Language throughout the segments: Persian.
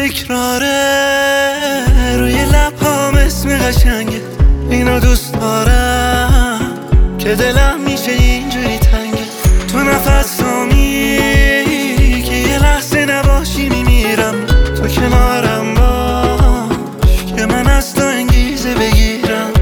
تکراره روی لبام اسم قشنگه، اینو دوست دارم که دلم میشه اینجوری تنگه. تو نفسامی که یه لحظه نباشی میمیرم، تو کنارم باش که من از تو انگیزه بگیرم.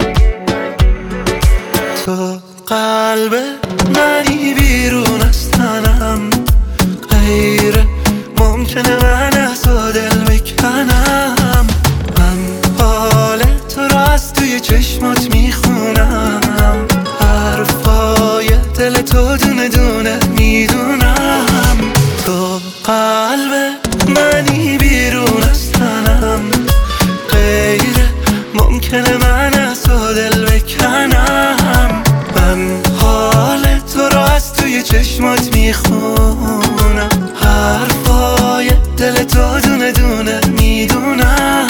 تو قلب منی بیرون از تنم، غیر ممکنه من از تو دل بکنم. من حال تو رو از توی چشمات میخونم، حرفای دل تو دونه دونه میدونم. تو قلب منی بیرون از تنم، غیر ممکنه من از تو دل بکنم. من حال تو رو از توی چشمات میخونم، حرفای دل تو دونه دونه میدونم.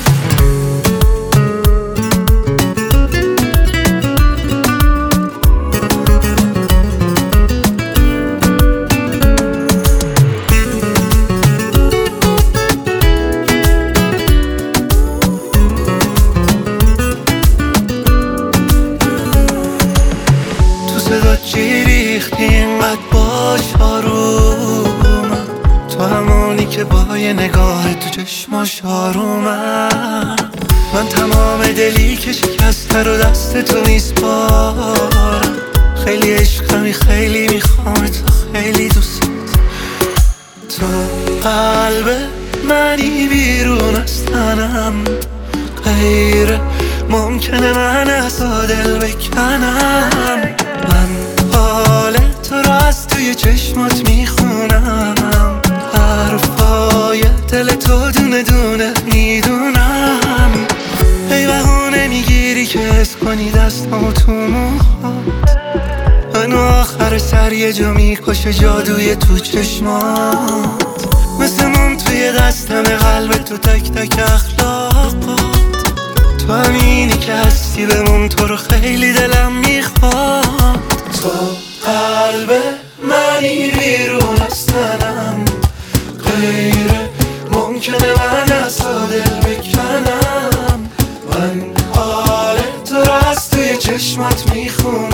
صدا چی ریختی اینقدر باش آرومم، تو همونی که با یه نگاه تو چشماش آرومم. من تمام دلی که شکسته رو دست تو میسپارم، خیلی عشقمی خیلی میخوام تو، خیلی دوست. تو قلب منی بیرون از تنم، غیر ممکنه من از تو دل بکنم. من حال تو رو از توی چشمات میخونم، حرفای دل تو دونه دونه میدونم. ای بهونه میگیری که حس کنی دستامو تو موهات، منو آخر سر یه جا میکشه جادوی تو چشمات. مثل موم توی دستم قلب تو تک تک اخلاقات، تو همینی که هستی بمون، تو رو خیلی دلم میخواد. تو قلب منی بیرون از تنم، غیر ممکنه من از تو دل بکنم. من حال تو رو از توی چشمات میخونم،